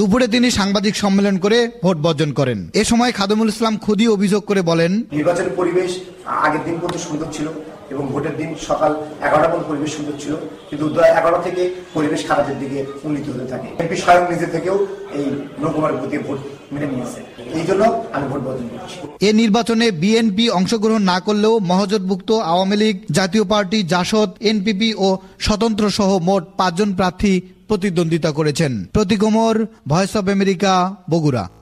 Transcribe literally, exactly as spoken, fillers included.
দুপুরে তিনি সাংবাদিক সম্মেলন করে ভোট বর্জন করেন। এ সময় খাদেমুল ইসলাম খুদি অভিযোগ করে বলেন, নির্বাচনের পরিবেশ আগের দিন পর্যন্ত সুন্দর ছিল এবং ভোটের দিন সকাল এগারোটা পর্যন্ত পরিবেশ সুন্দর ছিল, কিন্তু এগারোটা থেকে পরিবেশ খারাপের দিকে উন্নীত হতে থাকে। এমপি স্বয়ং নিজে থেকেও এই নৌকুমার প্রতি ভোট মেনে নিয়েছে, এই জন্য আমি ভোট বর্জন করছি। এ নির্বাচনে বিএনপি অংশগ্রহণ না করলেও মহাজোটভুক্ত আওয়ামী লীগ, জাতীয় পার্টি, জাসদ, এনপিপি ও স্বতন্ত্র সহ মোট পাঁচজন প্রার্থী প্রতিদ্বন্দ্বিতা করেছেন। Pratik Omar, voice of America, Bogura.